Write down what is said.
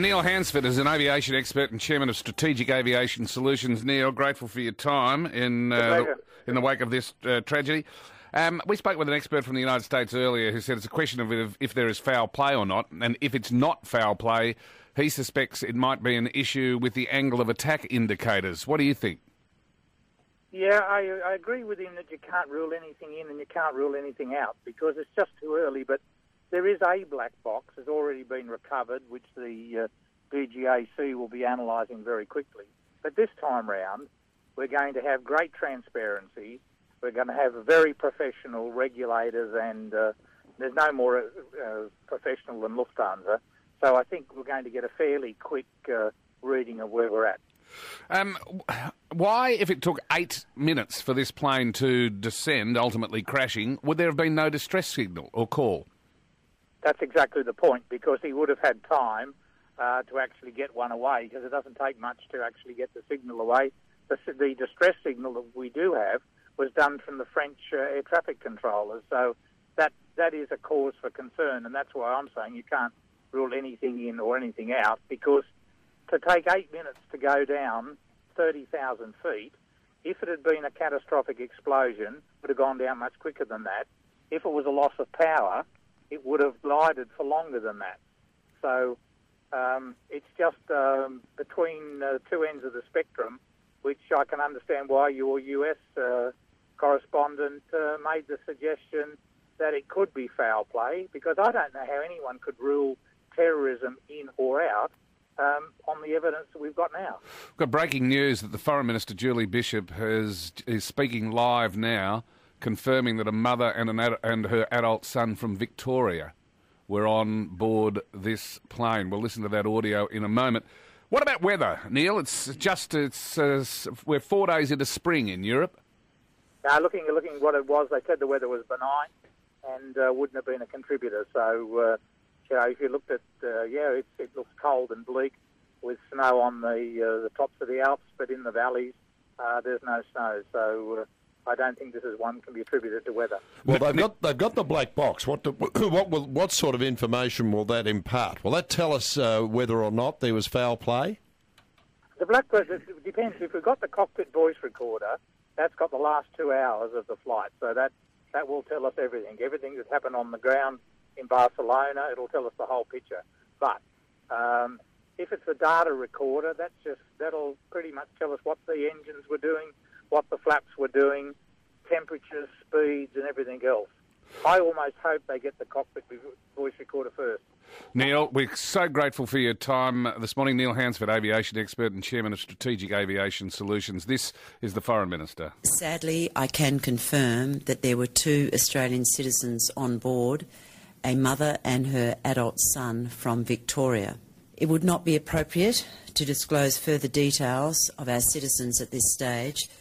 Neil Hansford is an aviation expert and chairman of Strategic Aviation Solutions. Neil, grateful for your time in the wake of this tragedy. We spoke with an expert from the United States earlier who said it's a question of if there is foul play or not, and if it's not foul play, he suspects it might be an issue with the angle of attack indicators. What do you think? Yeah, I agree with him that you can't rule anything in and you can't rule anything out because it's just too early, but there is a black box that's already been recovered, which the DGAC will be analysing very quickly. But this time round, we're going to have great transparency. We're going to have very professional regulators, and there's no more professional than Lufthansa. So I think we're going to get a fairly quick reading of where we're at. Why, if it took 8 minutes for this plane to descend, ultimately crashing, would there have been no distress signal or call? That's exactly the point, because he would have had time to actually get one away, because it doesn't take much to actually get the signal away. The distress signal that we do have was done from the French air traffic controllers, so that is a cause for concern, and that's why I'm saying you can't rule anything in or anything out, because to take 8 minutes to go down 30,000 feet, if it had been a catastrophic explosion, it would have gone down much quicker than that. If it was a loss of power, it would have glided for longer than that. So it's just between two ends of the spectrum, which I can understand why your US correspondent made the suggestion that it could be foul play, because I don't know how anyone could rule terrorism in or out on the evidence that we've got now. We've got breaking news that the Foreign Minister, Julie Bishop, is speaking live now, confirming that a mother and her adult son from Victoria were on board this plane. We'll listen to that audio in a moment. What about weather, Neil? We're 4 days into spring in Europe. Looking what it was, they said the weather was benign and wouldn't have been a contributor. So, if you looked at, it looks cold and bleak with snow on the tops of the Alps, but in the valleys there's no snow. So I don't think this is one can be attributed to weather. Well, they've got the black box. What sort of information will that impart? Will that tell us whether or not there was foul play? The black box, it depends. If we've got the cockpit voice recorder, that's got the last 2 hours of the flight, so that will tell us everything. Everything that's happened on the ground in Barcelona, it'll tell us the whole picture. But if it's a data recorder, that'll pretty much tell us what the engines were doing, what the flaps were doing, temperatures, speeds, and everything else. I almost hope they get the cockpit voice recorder first. Neil, we're so grateful for your time this morning. Neil Hansford, aviation expert and chairman of Strategic Aviation Solutions. This is the Foreign Minister. Sadly, I can confirm that there were 2 Australian citizens on board, a mother and her adult son from Victoria. It would not be appropriate to disclose further details of our citizens at this stage